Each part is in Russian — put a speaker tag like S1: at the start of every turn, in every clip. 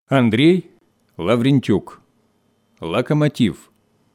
S1: Андрей Лаврентюк. Локомотив.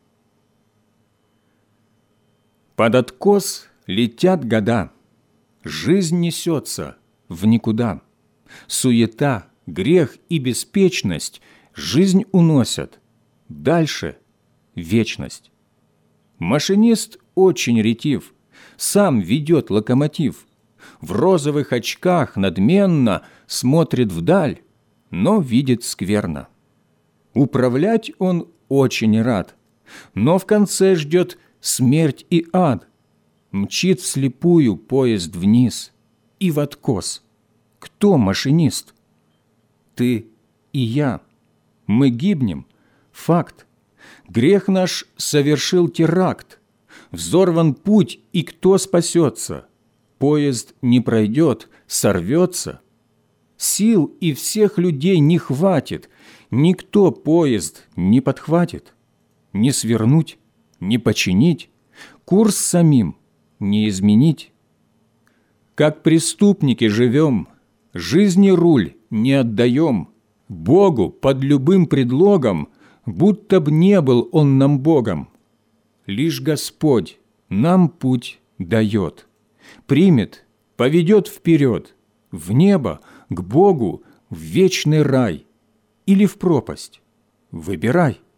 S1: Под откос летят года, жизнь несется в никуда. Суета, грех и беспечность жизнь уносят, дальше вечность. Машинист очень ретив, сам ведет локомотив. В розовых очках надменно смотрит вдаль, но видит скверно. Управлять он очень рад, но в конце ждет смерть и ад. Мчит вслепую поезд вниз и в откос. Кто машинист? Ты и я. Мы гибнем. Факт. Грех наш совершил теракт. Взорван путь, и кто спасется? Поезд не пройдет, сорвется. Сил и всех людей не хватит, никто поезд не подхватит. Не свернуть, не починить, курс самим не изменить. Как преступники живем, жизни руль не отдаем, Богу под любым предлогом, будто б не был Он нам Богом. Лишь Господь нам путь дает, примет, поведет вперед, в небо, к Богу, в вечный рай или в пропасть. Выбирай.